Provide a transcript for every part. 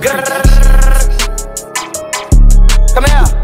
Come here.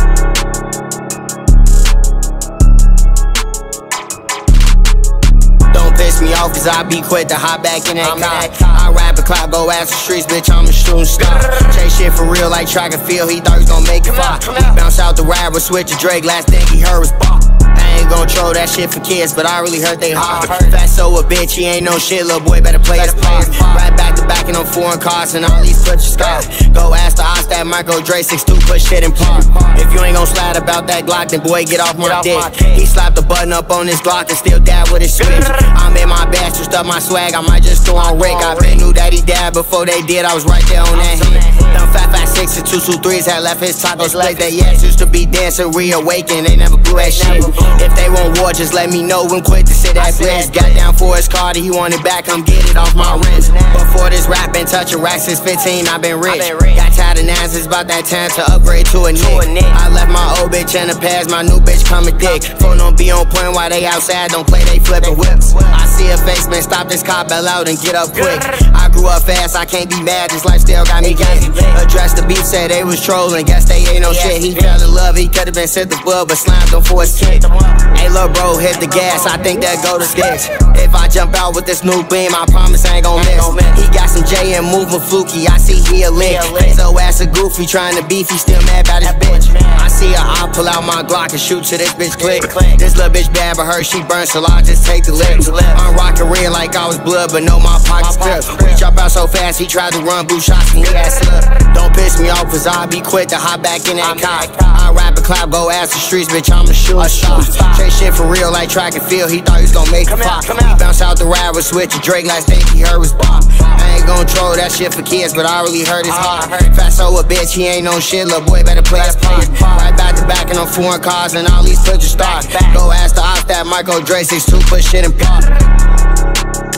Don't piss me off, cause I be quick to hop back in that car. I rap the clock, go ask the streets, bitch, I'm a shooting star. Chase shit for real like track and field, he thought he was gon' make it fly. We bounce out the rap, switch to Drake, last thing he heard was bop. I ain't gon' troll that shit for kids, but I really heard they hard. Fatso a bitch, he ain't no shit, little boy better play his part. Right back to back in them foreign cars and all these clutches scars. Go ask the ops that Michael Dre 6'2" put shit in park. If you ain't gon' slide about that Glock, then boy get off my dick. He slapped the button up on his Glock and still dab with his switch. I'm in my bag, switched up my swag, I might just throw on Rick. I been knew that he dabbed before they did, I was right there on that hit. Them 556 and 223s had left his tacos split. They yes used to be dancing, reawaken, they never blew that shit. If they want war, just let me know when quick to sit that blitz. Got down for his car, he wanted back, come get it off my wrist. Before this rap, been touching racks since 15, I been rich. Got tired of nines, it's about that time to upgrade to a nick. I left my old bitch in the past, my new bitch coming thick. Phone don't be on point while they outside, don't play, they flippin' whips. I see a face, man, stop this car, bell out and get up quick. I grew up fast, I can't be mad, this lifestyle got me getting. Addressed the beef, said they was trolling, guess they ain't no shit. He fell in love, he could've been sent the bug, but slammed him for his kick. Hey, lil' bro, hit the gas, I think that go to sticks. If I jump out with this new beam, I promise I ain't gon' miss. He got some J and moving fluky, I see he a lick. So ass a goofy, trying to beef, he still mad about his bitch. I see her, I pull out my Glock and shoot to this bitch click. This little bitch bad, but her she burns, so I just take the lips. I'm rockin' red like I was blood, but no, my pockets drip. We jump out so fast, he tried to run, blue shots, and he had slip. Don't piss me off, cause I be quick to hop back in that car. I rap the cloud, go ask the streets, bitch, I'm a shooting star. Chase shit for real like track and field, he thought he was gon' make it pop. We bounce out the rap, switch to Drake, last thing he heard was bop. I ain't gon' troll that shit for kids, but I really heard his heart. Fatso a bitch, he ain't no shit, little boy better play his part. Right back to back in them foreign cars and all these clutches stars. Go ask the ops that Michael Dre 6'2" put shit in park.